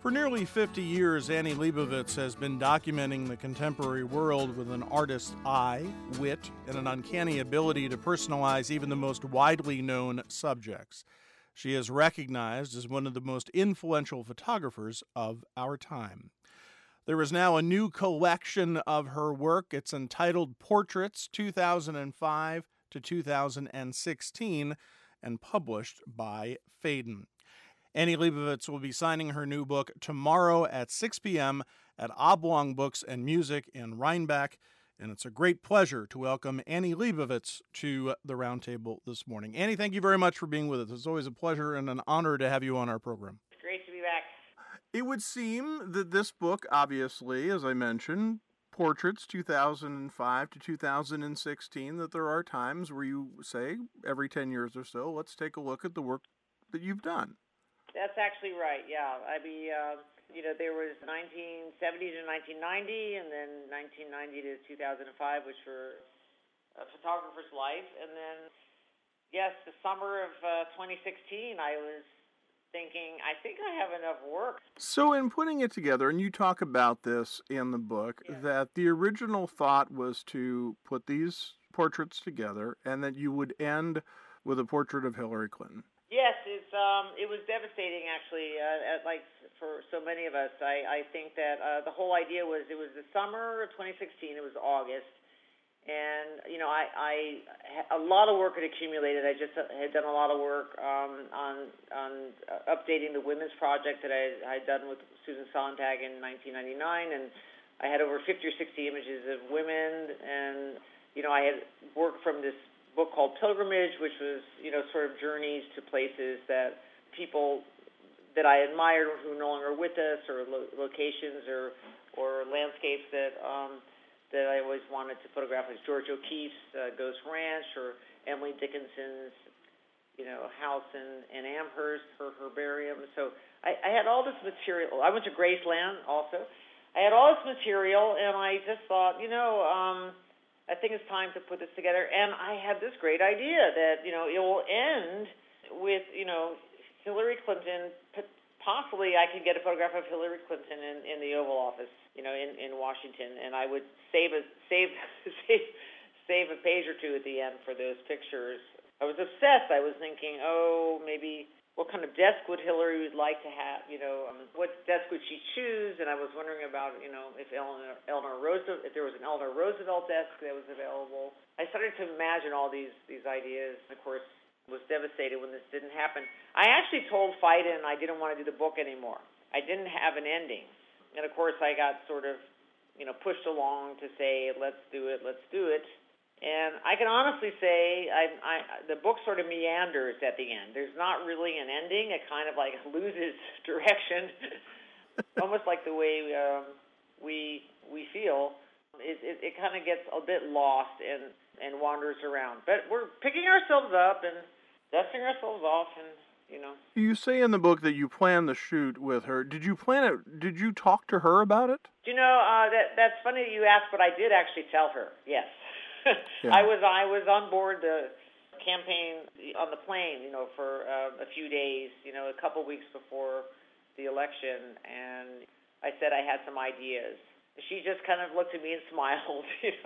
For nearly 50 years, Annie Leibovitz has been documenting the contemporary world with an artist's eye, wit, and an uncanny ability to personalize even the most widely known subjects. She is recognized as one of the most influential photographers of our time. There is now a new collection of her work. It's entitled Portraits 2005 to 2016 and published by Phaidon. Annie Leibovitz will be signing her new book tomorrow at 6 p.m. at Oblong Books and Music in Rhinebeck. And it's a great pleasure to welcome Annie Leibovitz to the Roundtable this morning. Annie, thank you very much for being with us. It's always a pleasure and an honor to have you on our program. It's great to be back. It would seem that this book, obviously, as I mentioned, Portraits 2005 to 2016, that there are times where you say, every 10 years or so, let's take a look at the work that you've done. That's actually right, yeah. There was 1970 to 1990, and then 1990 to 2005, which were a photographer's life. And then, yes, the summer of 2016, I was thinking, I think I have enough work. So in putting it together, and you talk about this in the book, that the original thought was to put these portraits together and that you would end with a portrait of Hillary Clinton. Yes, it was devastating, actually, like for so many of us. I think that the whole idea was it was the summer of 2016, it was August, and, a lot of work had accumulated. I just had done a lot of work on updating the Women's Project that I had done with Susan Sontag in 1999, and I had over 50 or 60 images of women, and, I had worked from this book called Pilgrimage, which was, sort of journeys to places that people that I admired who were no longer with us, or locations or landscapes that I always wanted to photograph, like George O'Keeffe's Ghost Ranch, or Emily Dickinson's, house in Amherst, her herbarium. So I had all this material. I went to Graceland also. I had all this material, and I just thought, I think it's time to put this together. And I had this great idea that, it will end with, Hillary Clinton. Possibly I could get a photograph of Hillary Clinton in the Oval Office, in Washington, and I would save a page or two at the end for those pictures. I was obsessed. I was thinking, maybe what kind of desk would Hillary would like to have? What desk would she choose? And I was wondering about, if Eleanor Roosevelt, if there was an Eleanor Roosevelt desk that was available. I started to imagine all these ideas. Of course, was devastated when this didn't happen. I actually told Phaidon I didn't want to do the book anymore. I didn't have an ending, and of course, I got sort of, pushed along to say, let's do it. And I can honestly say the book sort of meanders at the end. There's not really an ending. It kind of like loses direction, almost like the way we feel. It kind of gets a bit lost and wanders around. But we're picking ourselves up and dusting ourselves off, and You say in the book that you planned the shoot with her. Did you plan it? Did you talk to her about it? That's funny that you asked, but I did actually tell her. Yes. Yeah. I was on board the campaign on the plane, for a few days, a couple weeks before the election, and I said I had some ideas. She just kind of looked at me and smiled.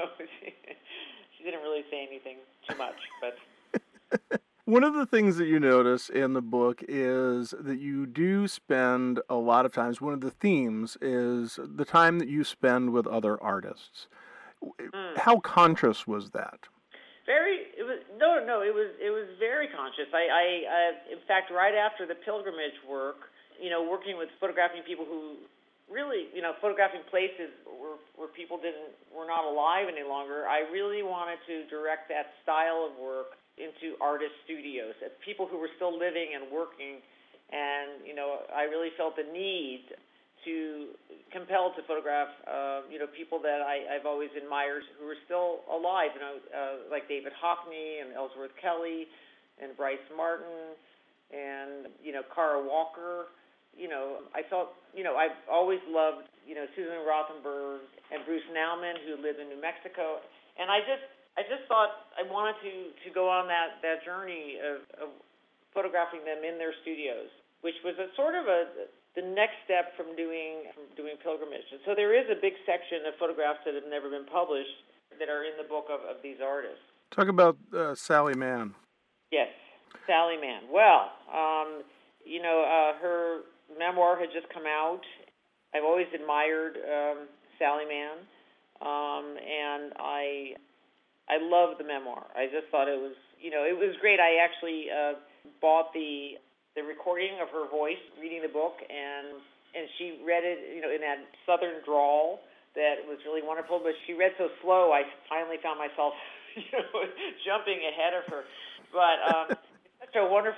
She didn't really say anything too much, but. One of the things that you notice in the book is that you do spend a lot of times. One of the themes is the time that you spend with other artists. How conscious was that? It was very conscious. I in fact, right after the pilgrimage work, working with photographing people who really, photographing places where people were not alive any longer, I really wanted to direct that style of work into artist studios, people who were still living and working, and, I really felt the need to compelled to photograph, people that I've always admired who are still alive, like David Hockney and Ellsworth Kelly and Bryce Martin and, Kara Walker. I felt, I've always loved, Susan Rothenberg and Bruce Nauman, who live in New Mexico. And I just thought I wanted to go on that journey of photographing them in their studios, which was a sort of the next step from doing pilgrimage. And so there is a big section of photographs that have never been published that are in the book of these artists. Talk about Sally Mann. Yes, Sally Mann. Well, her memoir had just come out. I've always admired Sally Mann, and I love the memoir. I just thought it was great. I actually bought the recording of her voice reading the book, and she read it, in that southern drawl that was really wonderful. But she read so slow, I finally found myself, jumping ahead of her. But it's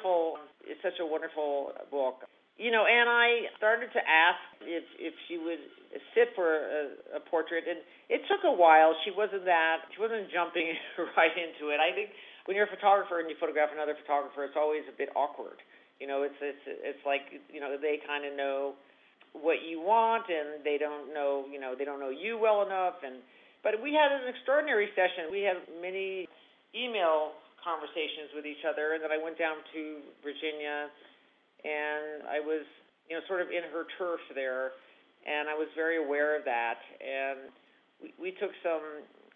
such a wonderful book. And I started to ask if she would sit for a portrait, and it took a while. She wasn't jumping right into it. I think when you're a photographer and you photograph another photographer, it's always a bit awkward. It's like, they kind of know what you want, and they don't know you well enough. But we had an extraordinary session. We had many email conversations with each other, and then I went down to Virginia, and I was, sort of in her turf there, and I was very aware of that. And we took some,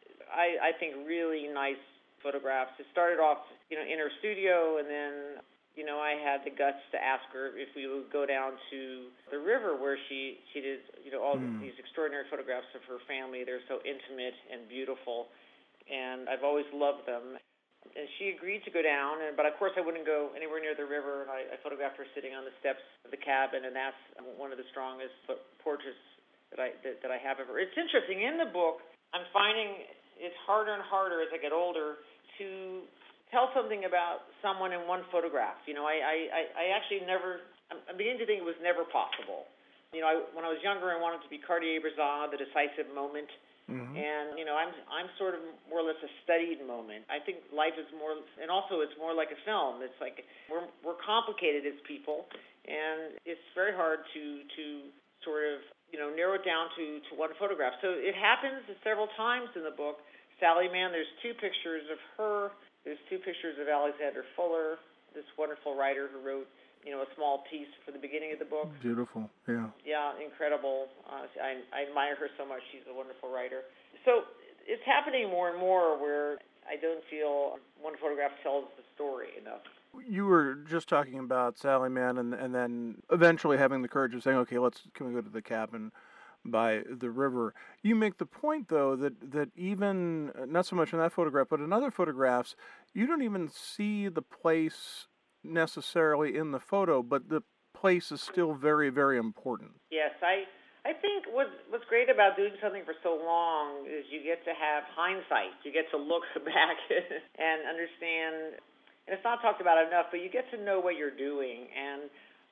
I think, really nice photographs. It started off, in her studio, and then, I had the guts to ask her if we would go down to the river where she did, all these extraordinary photographs of her family. They're so intimate and beautiful, and I've always loved them. And she agreed to go down, but of course I wouldn't go anywhere near the river. And I photographed her sitting on the steps of the cabin, and that's one of the strongest portraits that I have of her. It's interesting, in the book, I'm finding it's harder and harder as I get older to tell something about someone in one photograph. I actually never, I'm beginning to think it was never possible. When I was younger, I wanted to be Cartier-Bresson, the decisive moment. Mm-hmm. And, I'm sort of more or less a studied moment. I think life is more, and also it's more like a film. It's like we're complicated as people, and it's very hard to sort of, narrow it down to one photograph. So it happens several times in the book. Sally Mann, there's two pictures of her. There's two pictures of Alexander Fuller, this wonderful writer who wrote, a small piece for the beginning of the book. Beautiful, yeah. Yeah, incredible. I admire her so much. She's a wonderful writer. So it's happening more and more where I don't feel one photograph tells the story enough. You were just talking about Sally Mann and then eventually having the courage of saying, okay, can we go to the cabin by the river? You make the point, though, that even, not so much in that photograph, but in other photographs, you don't even see the place necessarily in the photo, but the place is still very, very important. Yes, I think what's great about doing something for so long is you get to have hindsight. You get to look back and understand, and it's not talked about enough, but you get to know what you're doing. And,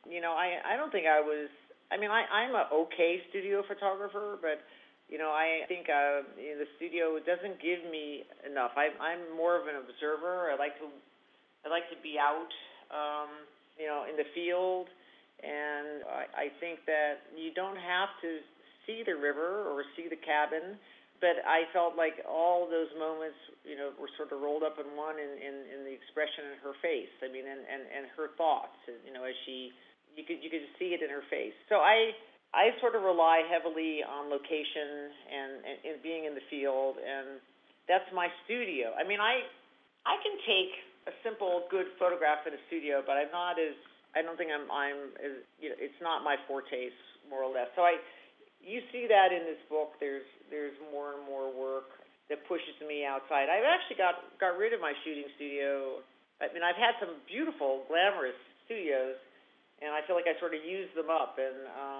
I don't think I'm an okay studio photographer, but, I think the studio doesn't give me enough. I'm more of an observer. I like to be out, in the field, and I think that you don't have to see the river or see the cabin, but I felt like all those moments, were sort of rolled up in one in the expression in her face. I mean, and her thoughts, as you could just see it in her face. So I sort of rely heavily on location and being in the field, and that's my studio. I mean, I can take a simple, good photograph in a studio, but I don't think I'm as, it's not my forte, more or less. So you see that in this book. There's more and more work that pushes me outside. I've actually got rid of my shooting studio. I mean, I've had some beautiful, glamorous studios, and I feel like I sort of used them up, and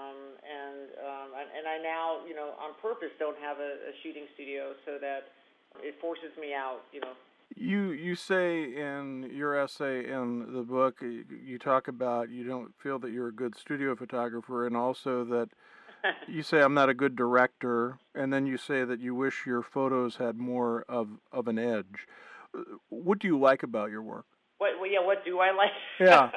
I now, on purpose don't have a shooting studio so that it forces me out, You say in your essay in the book, you talk about you don't feel that you're a good studio photographer, and also that you say I'm not a good director, and then you say that you wish your photos had more of an edge. What do you like about your work? What do I like? Yeah.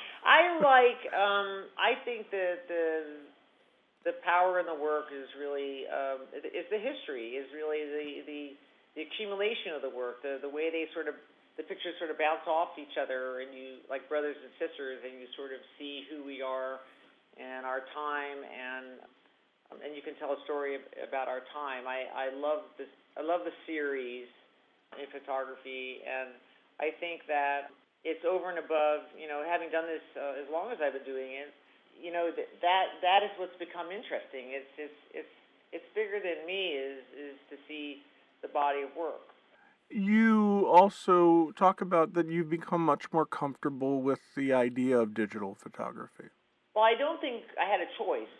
I think that the power in the work is really is the history, is really the accumulation of the work, the way the pictures sort of bounce off each other, and you, like brothers and sisters, and you sort of see who we are, and our time, and you can tell a story about our time. I love this. I love the series in photography, and I think that it's over and above. Having done this as long as I've been doing it, that is what's become interesting. It's bigger than me. Is to see the body of work. You also talk about that you've become much more comfortable with the idea of digital photography. Well, I don't think I had a choice,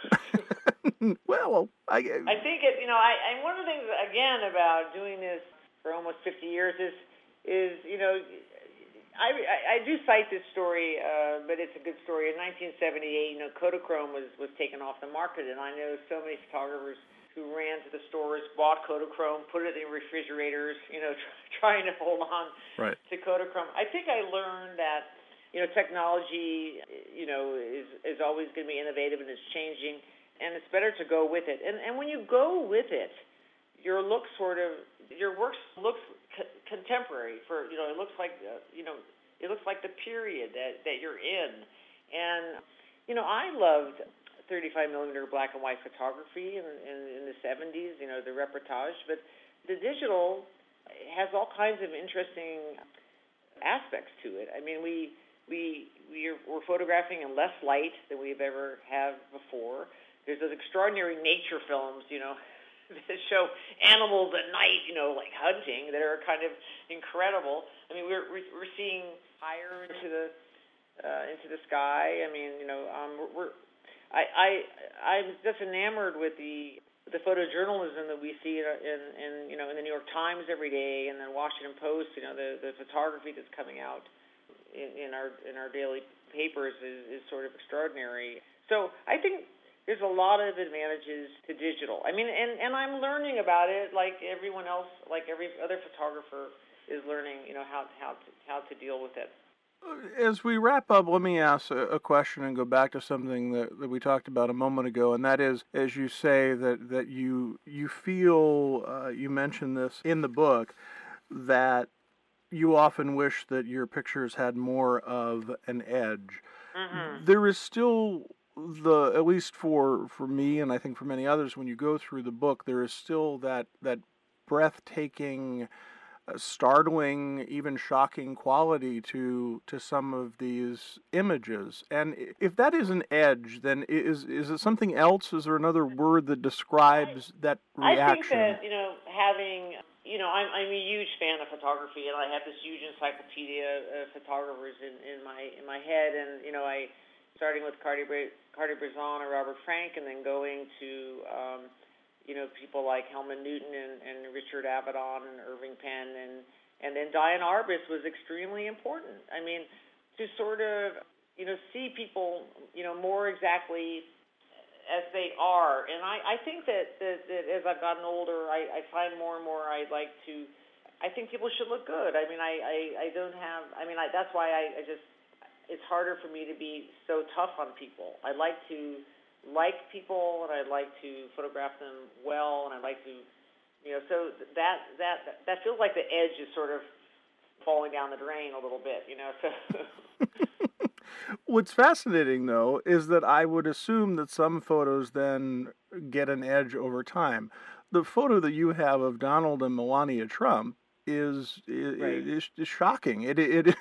Well, I think it. And one of the things again about doing this for almost 50 years is I do cite this story, but it's a good story. In 1978, Kodachrome was taken off the market, and I know so many photographers who ran to the stores, bought Kodachrome, put it in refrigerators, trying to hold on to Kodachrome. I think I learned that, technology, is always going to be innovative and it's changing, and it's better to go with it. And when you go with it, your work looks contemporary. It looks like, it looks like the period that you're in. And, I loved 35 millimeter black and white photography in the 70s, the reportage, but the digital has all kinds of interesting aspects to it. I mean, we're photographing in less light than we've ever have before. There's those extraordinary nature films, that show animals at night, like hunting, that are kind of incredible. I mean, we're seeing higher into the sky. I mean, I'm just enamored with the photojournalism that we see in the New York Times every day, and then Washington Post. The photography that's coming out in our daily papers is sort of extraordinary. So I think there's a lot of advantages to digital. I mean, and I'm learning about it like everyone else, like every other photographer is learning, how to deal with it. As we wrap up, let me ask a question and go back to something that we talked about a moment ago, and that is, as you say, that you feel, you mentioned this in the book, that you often wish that your pictures had more of an edge. Mm-hmm. There is still, at least for me, and I think for many others, when you go through the book, there is still that breathtaking, startling, even shocking quality to some of these images. And if that is an edge, then is it something else? Is there another word that describes that reaction? I think that, having, I'm a huge fan of photography, and I have this huge encyclopedia of photographers in my head, and, I starting with Cartier-Bresson or Robert Frank, and then going to people like Helmut Newton and Richard Avedon and Irving Penn, and then Diane Arbus was extremely important. I mean, to sort of, see people, more exactly as they are. And I think that as I've gotten older, I find more and more I think people should look good. I mean, that's why it's harder for me to be so tough on people. I like to like people, and I like to photograph them well, and I like to, so that feels like the edge is sort of falling down the drain a little bit, so. What's fascinating, though, is that I would assume that some photos then get an edge over time. The photo that you have of Donald and Melania Trump is shocking. It is.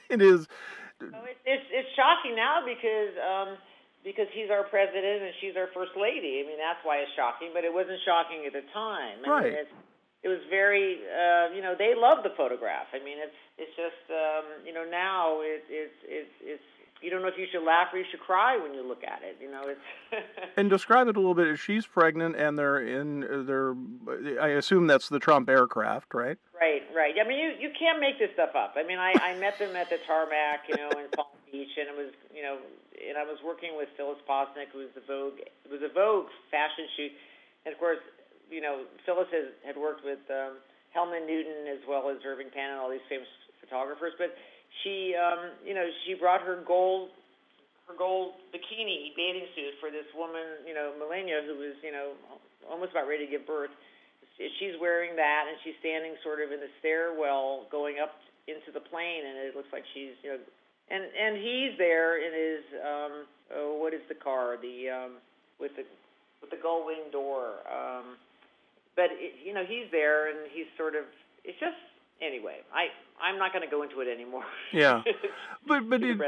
It's shocking now because he's our president and she's our first lady. I mean, that's why it's shocking, but it wasn't shocking at the time. Right. I mean, it was very, they love the photograph. I mean, it's just, now it's you don't know if you should laugh or you should cry when you look at it. It's. And describe it a little bit. She's pregnant, and they're I assume that's the Trump aircraft, right? Right. I mean, you can't make this stuff up. I mean, I met them at the tarmac, in Palm Beach, and it was, and I was working with Phyllis Posnick, who was it was a Vogue fashion shoot, and of course, Phyllis had worked with Helmut Newton as well as Irving Penn and all these famous photographers, but she, she brought her gold bikini bathing suit for this woman, Melania, who was, almost about ready to give birth. She's wearing that, and she's standing sort of in the stairwell going up into the plane, and it looks like she's, And he's there in his what is the car, with the gull wing door, but he's there, and he's sort of, it's just, anyway, I'm not going to go into it anymore. Yeah, but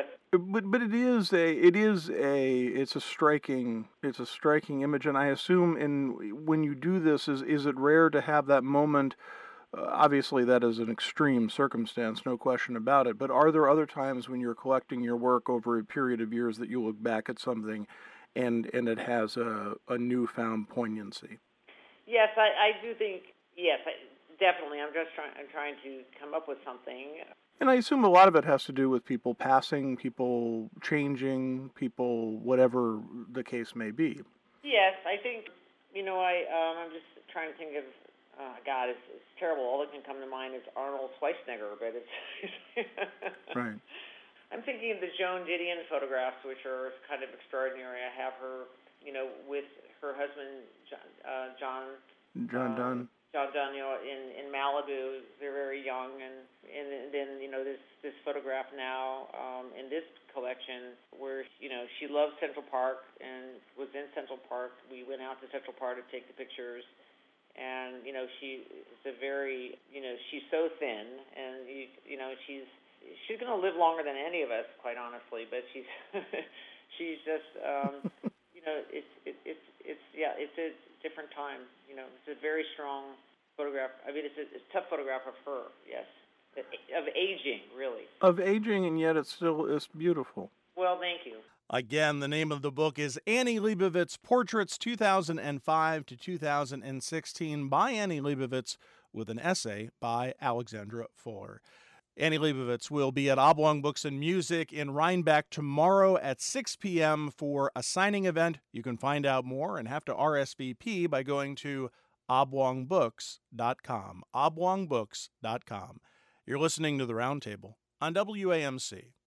it's a striking image, and I assume when you do this, is it rare to have that moment? Obviously, that is an extreme circumstance, no question about it. But are there other times when you're collecting your work over a period of years that you look back at something, and it has a newfound poignancy? Yes, I do think. Yes, definitely. I'm trying to come up with something. And I assume a lot of it has to do with people passing, people changing, people, whatever the case may be. Yes, I think, I'm just trying to think of, God, it's terrible. All that can come to mind is Arnold Schwarzenegger, but it's right. I'm thinking of the Joan Didion photographs, which are kind of extraordinary. I have her, with her husband, John Dunn. John Dunn, in Malibu. They're very young, and then this photograph now in this collection where she loves Central Park and was in Central Park. We went out to Central Park to take the pictures, and she is a very she's so thin, and she's going to live longer than any of us, quite honestly. But she's she's just it's a different time. It's a very strong photograph. I mean, it's a tough photograph of her. Yes, of aging, really. Of aging, and yet it's beautiful. Well, thank you. Again, the name of the book is Annie Leibovitz Portraits 2005 to 2016 by Annie Leibovitz, with an essay by Alexandra Fuller. Annie Leibovitz will be at Oblong Books and Music in Rhinebeck tomorrow at 6 p.m. for a signing event. You can find out more and have to RSVP by going to oblongbooks.com. oblongbooks.com. You're listening to The Roundtable on WAMC.